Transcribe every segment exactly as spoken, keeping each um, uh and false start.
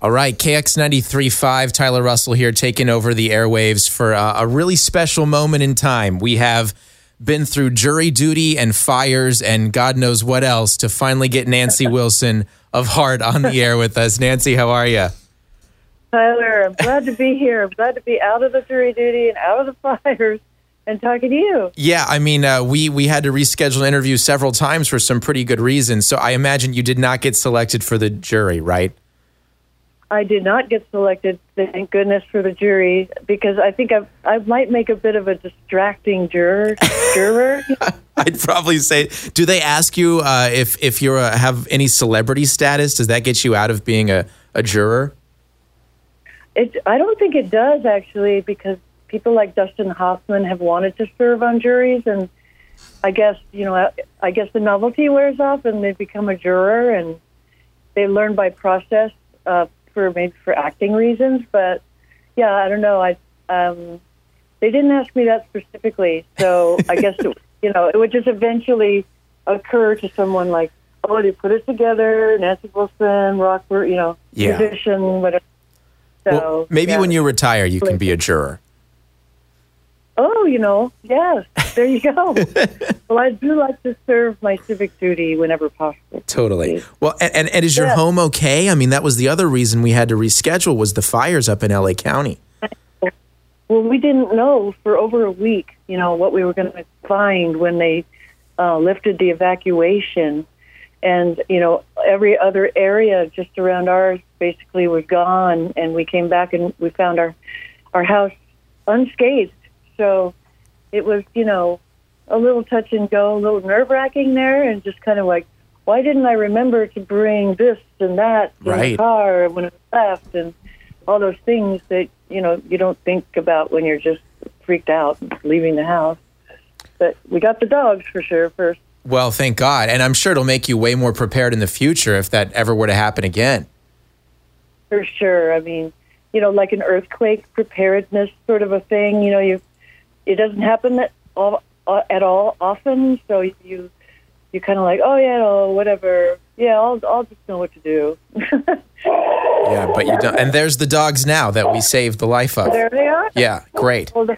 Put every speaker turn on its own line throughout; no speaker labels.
All right, K X ninety-three point five, Tyler Russell here, taking over the airwaves for uh, a really special moment in time. We have been through jury duty and fires and God knows what else to finally get Nancy Wilson of Heart on the air with us. Nancy, how are you?
Tyler, I'm glad to be here. I'm glad to be out of the jury duty and out of the fires and talking to you.
Yeah, I mean, uh, we, we had to reschedule an interview several times for some pretty good reasons. So I imagine you did not get selected for the jury, right?
I did not get selected, thank goodness, for the jury, because I think I I might make a bit of a distracting juror. juror.
I'd probably say, do they ask you uh, if if you have any celebrity status? Does that get you out of being a, a juror?
It, I don't think it does, actually, because people like Dustin Hoffman have wanted to serve on juries, and I guess, you know, I, I guess the novelty wears off and they become a juror, and they learn by process uh, for maybe for acting reasons. But, yeah, I don't know. I um, they didn't ask me that specifically, so I guess, it, you know, it would just eventually occur to someone like, oh, they put it together, Nancy Wilson, rock, you know,
yeah.
musician, whatever. So,
well, maybe
yeah.
when you retire, you can be a juror.
Oh, you know, yes, there you go. Well, I do like to serve my civic duty whenever possible.
Totally. Well, and, and, and is your
yeah.
home okay? I mean, that was the other reason we had to reschedule was the fires up in L A County.
Well, we didn't know for over a week, you know, what we were going to find when they uh, lifted the evacuation. And, you know, every other area just around ours basically was gone. And we came back and we found our, our house unscathed. So it was, you know, a little touch and go, a little nerve-wracking there, and just kind of like, why didn't I remember to bring this and that in
right.
the car when it left, and all those things that, you know, you don't think about when you're just freaked out leaving the house. But we got the dogs for sure first.
Well, thank God. And I'm sure it'll make you way more prepared in the future if that ever were to happen again.
For sure. I mean, you know, like an earthquake preparedness sort of a thing, you know, you it doesn't happen at all, at all often, so you you kind of like, oh, yeah, no, whatever. Yeah, I'll, I'll just know what to do.
Yeah, but you don't. And there's the dogs now that we saved the life of.
There they are?
Yeah, great.
Well,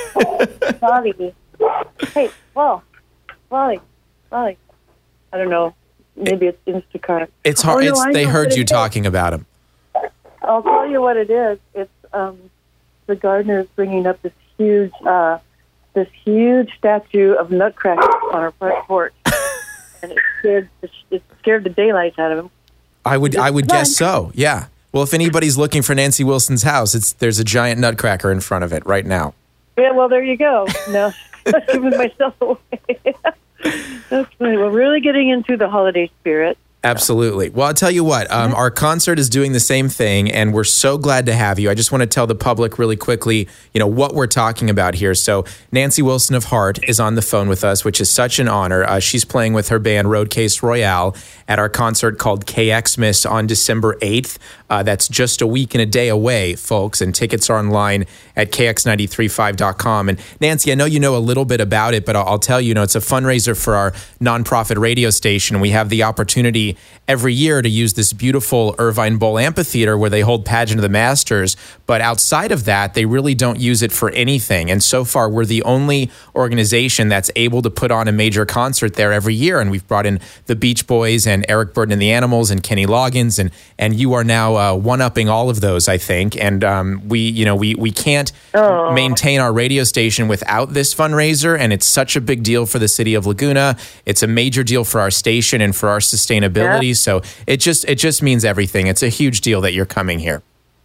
Wally. Hey, Wall. Wally. Wally. I don't know. Maybe it's Instacart.
It's hard.
Oh, no,
it's,
I
they
know
heard
what
you
it
talking
is.
about him.
I'll tell you what it is. It's um, the gardener is bringing up this huge, uh, this huge statue of Nutcracker on our front porch, and it scared, it scared the daylights out of him.
I would,
It's
I would
fun.
guess so. Yeah. Well, if anybody's looking for Nancy Wilson's house, it's there's a giant Nutcracker in front of it right now.
Yeah, well, there you go. No, I'm giving myself away. That's funny. We're really getting into the holiday spirit.
Absolutely. Well, I'll tell you what, um, our concert is doing the same thing, and we're so glad to have you. I just want to tell the public really quickly, you know, what we're talking about here. So Nancy Wilson of Heart is on the phone with us, which is such an honor. Uh, she's playing with her band Roadcase Royale at our concert called K-Xmas on December eighth. Uh, that's just a week and a day away, folks, and tickets are online at K X nine three five dot com. And Nancy, I know you know a little bit about it, but I'll, I'll tell you, you know, it's a fundraiser for our nonprofit radio station. We have the opportunity every year to use this beautiful Irvine Bowl Amphitheater where they hold Pageant of the Masters. But outside of that, they really don't use it for anything. And so far, we're the only organization that's able to put on a major concert there every year. And we've brought in the Beach Boys and Eric Burden and the Animals and Kenny Loggins. And and you are now uh, one-upping all of those, I think. And um, we, you know, we, we can't
Oh.
maintain our radio station without this fundraiser. And it's such a big deal for the city of Laguna. It's a major deal for our station and for our sustainability.
Yeah.
So it just it just means everything. It's a huge deal that you're coming here.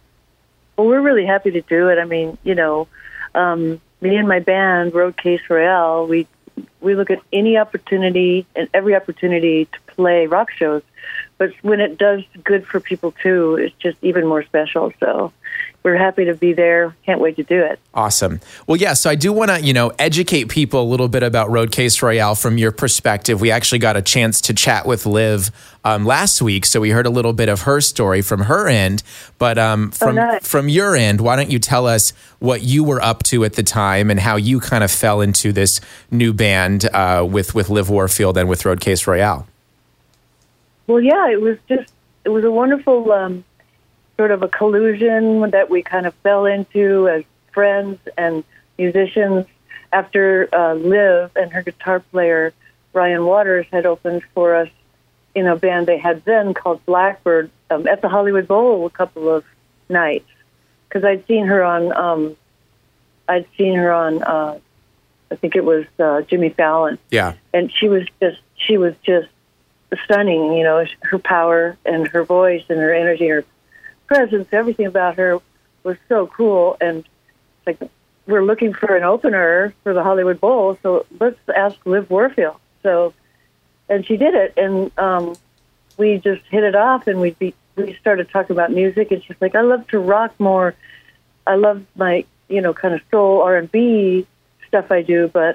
Well, we're really happy to do it. I mean, you know, um, me and my band, Roadcase Royale, we we look at any opportunity and every opportunity to play rock shows. But when it does good for people, too, it's just even more special. So we're happy to be there. Can't wait to do it.
Awesome. Well, yeah, so I do want to, you know, educate people a little bit about Roadcase Royale from your perspective. We actually got a chance to chat with Liv um, last week, so we heard a little bit of her story from her end. But um, from,
Oh, nice.
from your end, why don't you tell us what you were up to at the time and how you kind of fell into this new band uh, with, with Liv Warfield and with Roadcase Royale?
Well, yeah, it was just, it was a wonderful um, sort of a collusion that we kind of fell into as friends and musicians after uh, Liv and her guitar player, Ryan Waters, had opened for us in a band they had then called Blackbird um, at the Hollywood Bowl a couple of nights. Because I'd seen her on, um, I'd seen her on, uh, I think it was uh, Jimmy Fallon.
Yeah.
And she was just, she was just stunning, you know, her power and her voice and her energy, her presence, everything about her was so cool. And like, we're looking for an opener for the Hollywood Bowl, so let's ask Liv Warfield. So, and she did it, and um, we just hit it off, and we be, we started talking about music, and she's like, I love to rock more. I love my, you know, kind of soul R and B stuff I do, but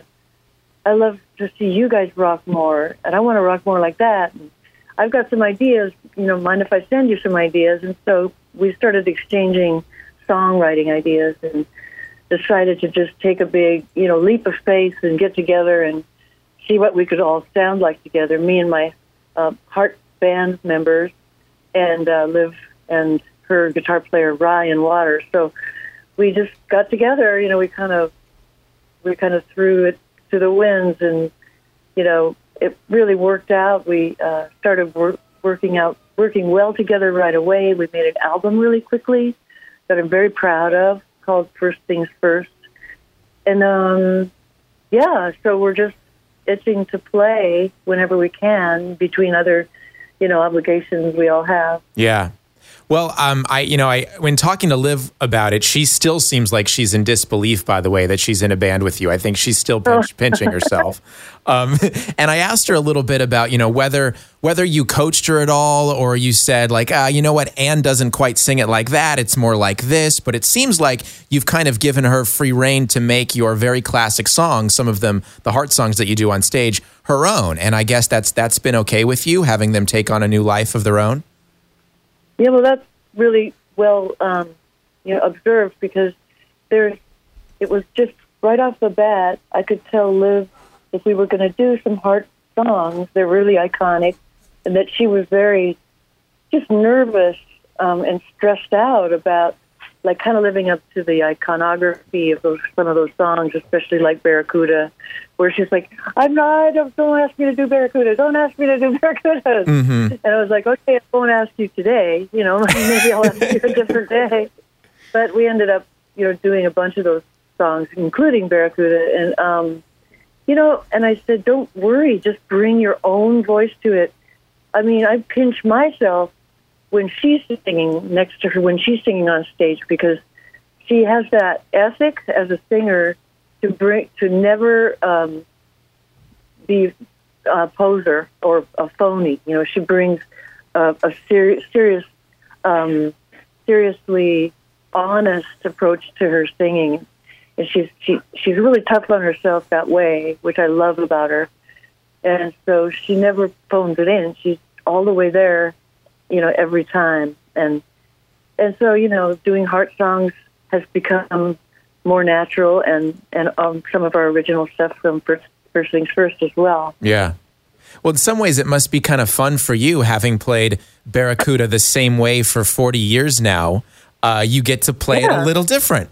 I love to see you guys rock more, and I want to rock more like that. And I've got some ideas, you know, mind if I send you some ideas? And so we started exchanging songwriting ideas and decided to just take a big, you know, leap of faith and get together and see what we could all sound like together, me and my uh, Heart band members, and uh, Liv and her guitar player, Ryan Waters. So we just got together, you know, we kind of, we kind of threw it to the winds, and, you know, it really worked out. We uh, started wor- working out, working well together right away. We made an album really quickly that I'm very proud of, called First Things First. And, um, yeah, so we're just itching to play whenever we can between other, you know, obligations we all have.
Yeah. Well, um, I, you know, I when talking to Liv about it, she still seems like she's in disbelief, by the way, that she's in a band with you. I think she's still pinch, oh. pinching herself. Um, and I asked her a little bit about, you know, whether whether you coached her at all, or you said like, ah, you know what, Ann doesn't quite sing it like that. It's more like this. But it seems like you've kind of given her free rein to make your very classic songs, some of them, the Heart songs that you do on stage, her own. And I guess that's that's been okay with you, having them take on a new life of their own?
Yeah, well, that's really well, um, you know, observed, because there's, it was just right off the bat, I could tell Liv if we were going to do some Heart songs, they're really iconic, and that she was very just nervous um, and stressed out about, like, kind of living up to the iconography of those some of those songs, especially like Barracuda, where she's like, I'm not, don't, don't ask me to do Barracuda, don't ask me to do Barracuda. Mm-hmm. And I was like, okay, I won't ask you today, you know, maybe I'll ask you a different day. But we ended up, you know, doing a bunch of those songs, including Barracuda. And, um, you know, and I said, don't worry, just bring your own voice to it. I mean, I pinch myself when she's singing next to her, when she's singing on stage, because she has that ethic as a singer to bring, to never um, be a poser or a phony. You know, she brings a, a serious, serious, um, seriously honest approach to her singing, and she's she she's really tough on herself that way, which I love about her. And so she never phones it in. She's all the way there, you know, every time. And and so, you know, doing Heart songs has become more natural, and, and um, some of our original stuff from First, First Things First as well.
Yeah. Well, in some ways, it must be kind of fun for you, having played Barracuda the same way for forty years now. Uh, you get to play yeah. it a little different.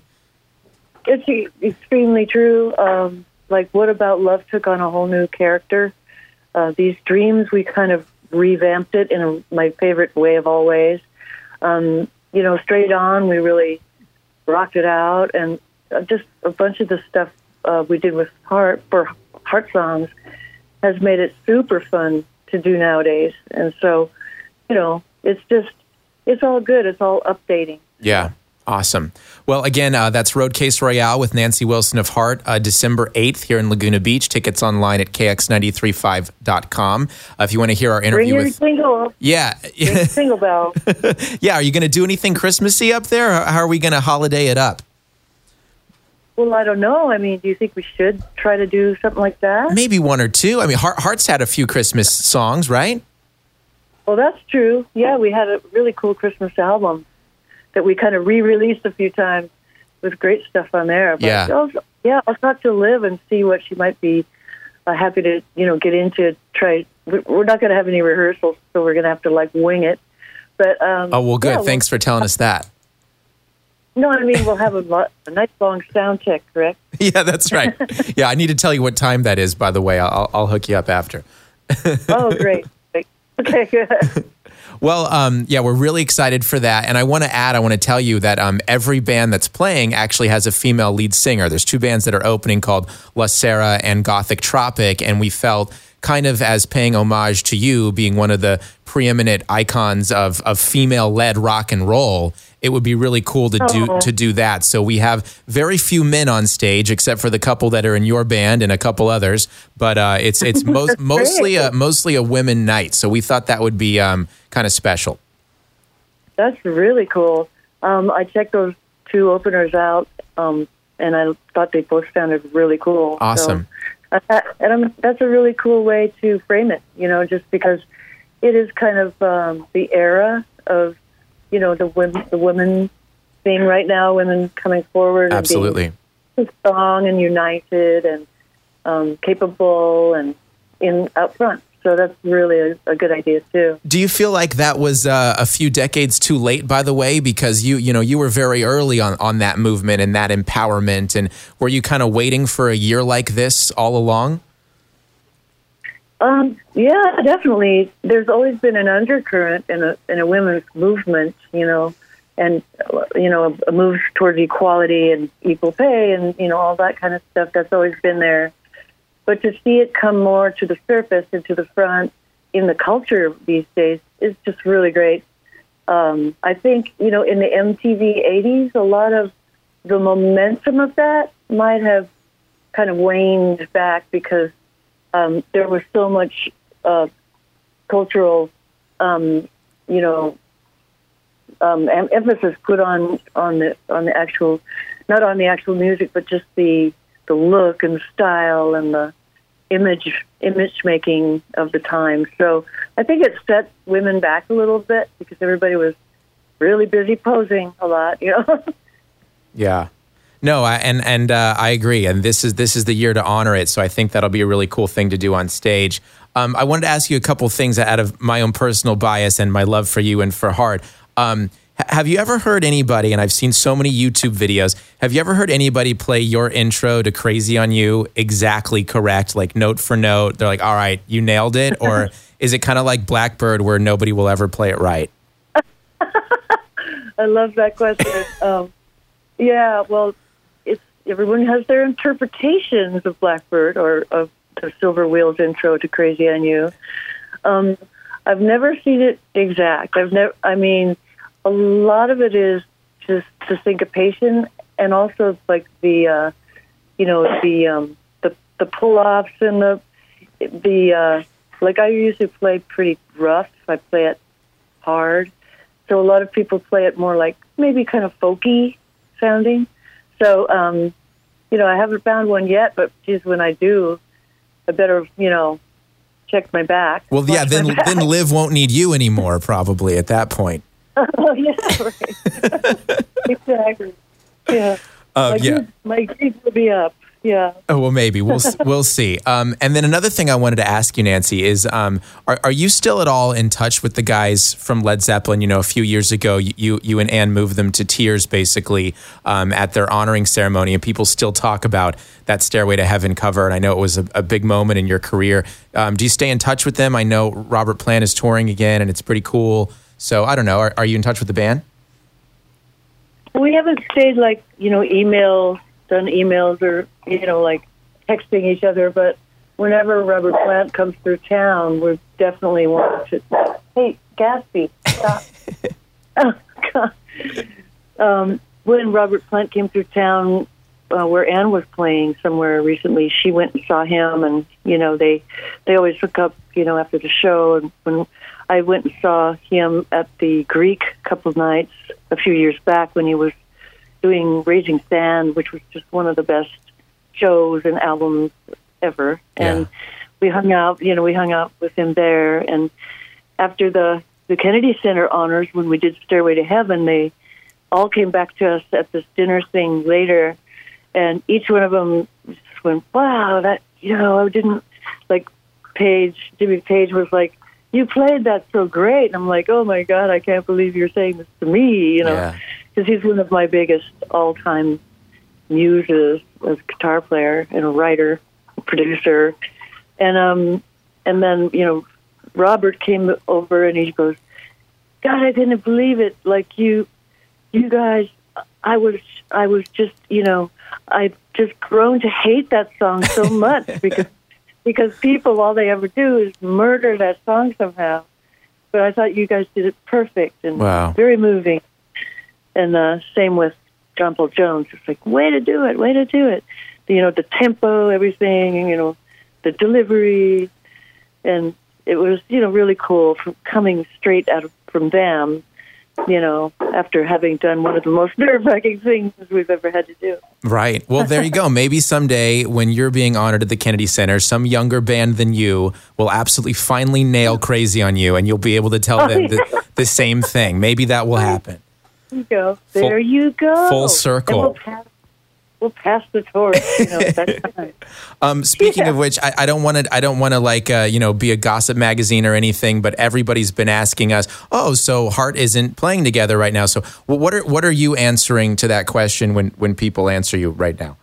It's e- extremely true. Um, like, What About Love took on a whole new character. Uh, these Dreams, we kind of revamped it in a, my favorite way of all ways. Um, you know, Straight On, we really rocked it out, and just a bunch of the stuff uh, we did with Heart for Heart songs has made it super fun to do nowadays. And so, you know, it's just, it's all good. It's all updating.
Yeah. Awesome. Well, again, uh, that's Roadcase Royale with Nancy Wilson of Heart, uh, December eighth here in Laguna Beach. Tickets online at K X nine three five dot com. Uh, if you want to hear our interview
Bring your
with...
single.
Yeah.
Bring single bell.
Yeah. Are you going to do anything Christmassy up there? How are we going to holiday it up?
Well, I don't know. I mean, do you think we should try to do something like that?
Maybe one or two. I mean, Heart, Heart's had a few Christmas songs, right?
Well, that's true. Yeah, we had a really cool Christmas album that we kind of re-released a few times with great stuff on there. But
yeah.
I'll, yeah, I'll talk to Liv and see what she might be uh, happy to, you know, get into. Try. We're not going to have any rehearsals, so we're going to have to, like, wing it. But um,
oh, well, good.
yeah,
Thanks for telling us that.
No, I mean, we'll have a, lo- a nice long sound check, correct?
Yeah, that's right. Yeah, I need to tell you what time that is, by the way. I'll, I'll hook you up after.
Oh, great. great. Okay, good.
Well, um, yeah, we're really excited for that. And I want to add, I want to tell you that um, every band that's playing actually has a female lead singer. There's two bands that are opening called La Sera and Gothic Tropic. And we felt kind of as paying homage to you being one of the preeminent icons of, of female-led rock and roll, it would be really cool to do
Oh.
to do that. So we have very few men on stage, except for the couple that are in your band and a couple others. But uh, it's it's most, mostly a, mostly a women night. So we thought that would be um, kind of special.
That's really cool. Um, I checked those two openers out, um, and I thought they both sounded really cool.
Awesome.
So, uh, and um, that's a really cool way to frame it, you know, just because it is kind of um, the era of, you know, the women, the women thing right now, women coming forward
Absolutely.
and being strong and united and um, capable and in out front. So that's really a, a good idea too.
Do you feel like that was uh, a few decades too late, by the way, because you you know you were very early on, on that movement and that empowerment, and were you kind of waiting for a year like this all along?
Um, yeah, definitely. There's always been an undercurrent in a in a women's movement, you know, and you know a, a move towards equality and equal pay, and you know all that kind of stuff. That's always been there. But to see it come more to the surface and to the front in the culture these days is just really great. Um, I think, you know, in the M T V eighties, a lot of the momentum of that might have kind of waned back because um, there was so much uh, cultural, um, you know, um, em- emphasis put on, on the on the actual, not on the actual music, but just the the look and the style and the image image making of the time. So I think it set women back a little bit because everybody was really busy posing a lot, you know.
Yeah. No, I, and and uh, I agree. And this is this is the year to honor it. So I think that'll be a really cool thing to do on stage. Um, I wanted to ask you a couple things out of my own personal bias and my love for you and for Heart. Um, Have you ever heard anybody, and I've seen so many YouTube videos, have you ever heard anybody play your intro to Crazy on You exactly correct, like note for note? They're like, all right, you nailed it? Or is it kind of like Blackbird where nobody will ever play it right?
I love that question. um, yeah, well, it's everyone has their interpretations of Blackbird or of the Silver Wheels intro to Crazy on You. Um, I've never seen it exact. I've never, I mean... A lot of it is just the syncopation, and also like the, uh, you know, the um, the the pull-offs and the the uh, like. I usually play pretty rough. I play it hard, so a lot of people play it more like maybe kind of folky sounding. So, um, you know, I haven't found one yet, but geez, when I do, I better you know check my back.
Well, yeah, then
back.
then Liv won't need you anymore, probably at that point.
Oh, yeah, right. Exactly. Yeah.
Uh,
my
yeah.
grades, my grades will be up. Yeah.
Oh, well, maybe. We'll we'll see. Um, and then another thing I wanted to ask you, Nancy, is um, are, are you still at all in touch with the guys from Led Zeppelin? You know, a few years ago, you you and Ann moved them to tears, basically, um, at their honoring ceremony, and people still talk about that Stairway to Heaven cover, and I know it was a, a big moment in your career. Um, do you stay in touch with them? I know Robert Plant is touring again, and it's pretty cool. So I don't know. Are, are you in touch with the band?
We haven't stayed like, you know, email, done emails or, you know, like texting each other. But whenever Robert Plant comes through town, we definitely want to, hey, Gatsby, stop. Oh, God. Um, when Robert Plant came through town, uh, where Ann was playing somewhere recently, she went and saw him. And, you know, they, they always hook up, you know, after the show. And when I went and saw him at the Greek a couple of nights a few years back when he was doing Raising Sand, which was just one of the best shows and albums ever. And
Yeah.
we hung out, you know, we hung out with him there. And after the, the Kennedy Center honors, when we did Stairway to Heaven, they all came back to us at this dinner thing later. And each one of them just went, wow, that, you know, I didn't, like, Page, Jimmy Page was like, you played that so great. And I'm like, oh, my God, I can't believe you're saying this to me, you know, because yeah. he's one of my biggest all-time muses as a guitar player and a writer, a producer. And um, and then, you know, Robert came over and he goes, God, I didn't believe it. Like you, you guys, I was, I was just, you know, I've just grown to hate that song so much because because people, all they ever do is murder that song somehow. But I thought you guys did it perfect and
wow.
very moving. And uh, same with John Paul Jones. It's like, way to do it, way to do it. You know, the tempo, everything, you know, the delivery. And it was, you know, really cool from coming straight out of, from them, you know, after having done one of the most nerve-wracking things we've ever had to do.
Right. Well, there you go. Maybe someday when you're being honored at the Kennedy Center, some younger band than you will absolutely finally nail Crazy on You, and you'll be able to tell
oh,
them
yeah.
the, the same thing. Maybe that will happen.
There you go. There
full,
you go.
Full circle.
And we'll pass, we'll pass the torch, you know, at that time.
Um, speaking
yeah.
of which, I, I don't want to. I don't want to like uh, you know be a gossip magazine or anything. But everybody's been asking us, oh, so Heart isn't playing together right now. So, well, what are what are you answering to that question when when people answer you right now?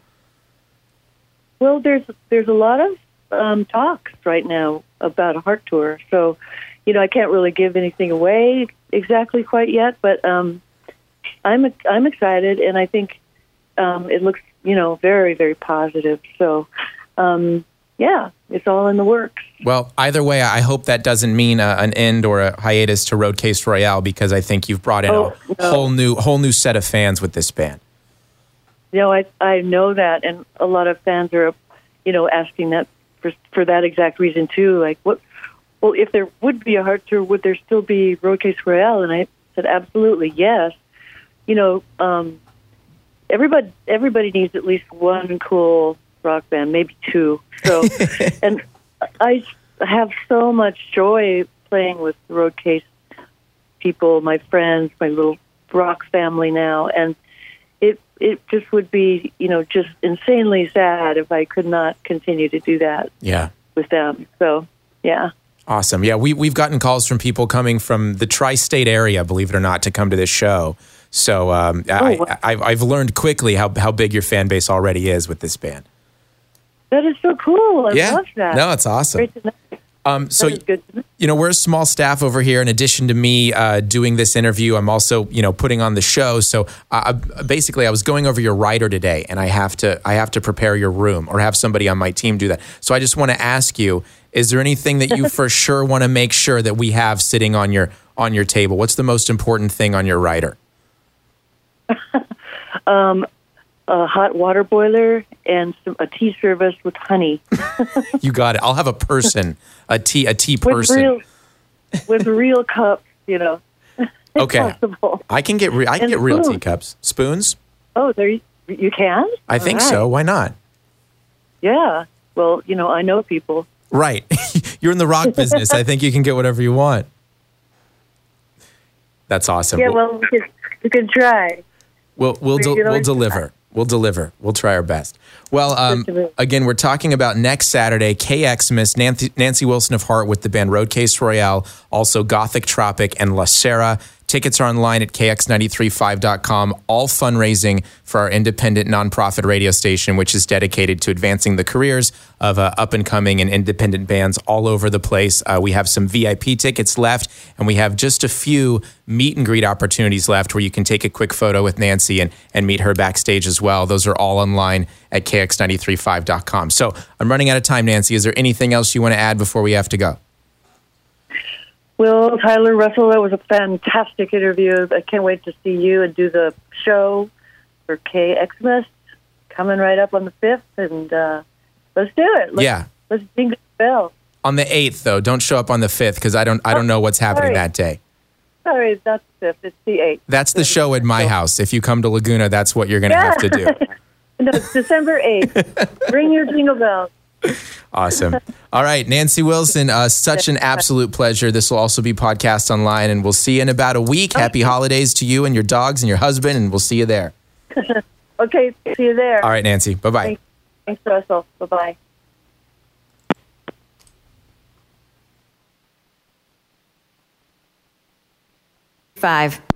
Well, there's there's a lot of um, talks right now about a Heart tour. So, you know, I can't really give anything away exactly quite yet. But um, I'm I'm excited, and I think um, it looks, you know, very very positive. So. Um, yeah, it's all in the works.
Well, either way, I hope that doesn't mean a, an end or a hiatus to Roadcase Royale, because I think you've brought in
oh,
a
no.
whole new whole new set of fans with this band.
You know, I I know that, and a lot of fans are, you know, asking that for for that exact reason too. Like, what? Well, if there would be a Heart tour, would there still be Roadcase Royale? And I said, absolutely, yes. You know, um, everybody everybody needs at least one cool rock band, maybe two. So, and I have so much joy playing with the Roadcase people, my friends, my little rock family now, and it it just would be, you know, just insanely sad if I could not continue to do that.
Yeah,
with them. So, yeah.
Awesome. Yeah, we we've gotten calls from people coming from the tri-state area, believe it or not, to come to this show. So, um,
oh,
I,
wow.
I I've learned quickly how how big your fan base already is with this band.
That is so cool. I
yeah.
love that.
No, it's awesome.
Great to know.
Um, so,
that is good to know.
You know, we're a small staff over here. In addition to me uh, doing this interview, I'm also, you know, putting on the show. So uh, basically, I was going over your writer today, and I have to I have to prepare your room or have somebody on my team do that. So I just want to ask you: is there anything that you for sure want to make sure that we have sitting on your on your table? What's the most important thing on your writer?
um. A hot water boiler and some, a tea service with honey.
You got it. I'll have a person, a tea, a tea person
with real, with real cups. You know.
Okay.
Possible.
I can get re- I can
and
get real
spoons.
teacups, spoons.
Oh, there you, you can.
I
All
think
right.
so. Why not?
Yeah. Well, you know, I know people.
Right. You're in the rock business. I think you can get whatever you want. That's awesome.
Yeah.
We'll,
Well, we can, we can try.
we'll we'll, del-
We can
we'll
always
deliver. We'll deliver. We'll try our best. Well, um, again, we're talking about next Saturday, K-Xmas, Nancy, Nancy Wilson of Heart with the band Roadcase Royale, also Gothic Tropic and La Sera. Tickets are online at K X nine three five dot com, all fundraising for our independent nonprofit radio station, which is dedicated to advancing the careers of uh, up-and-coming and independent bands all over the place. Uh, we have some V I P tickets left, and we have just a few meet and greet opportunities left where you can take a quick photo with Nancy and, and meet her backstage as well. Those are all online at K X nine three five dot com. So I'm running out of time, Nancy. Is there anything else you want to add before we have to go?
Well, Tyler Russell, that was a fantastic interview. I can't wait to see you and do the show for K-Xmas coming right up on the fifth, and uh, let's do it. Let's,
Yeah.
Let's ding the bell.
On the eighth, though, don't show up on the fifth because I don't I don't know what's happening
sorry.
that day.
Sorry, it's not the fifth. It's the eighth.
That's the show at my house. If you come to Laguna, that's what you're going to
Yeah.
have to do.
No, it's December eighth. Bring your jingle bells.
Awesome. All right, Nancy Wilson, uh, such an absolute pleasure. This will also be podcast online, and we'll see you in about a week. Happy holidays to you and your dogs and your husband, and we'll see you there.
Okay, see you there.
All right, Nancy. Bye-bye.
Thanks, Thanks Russell. Bye-bye.
Five.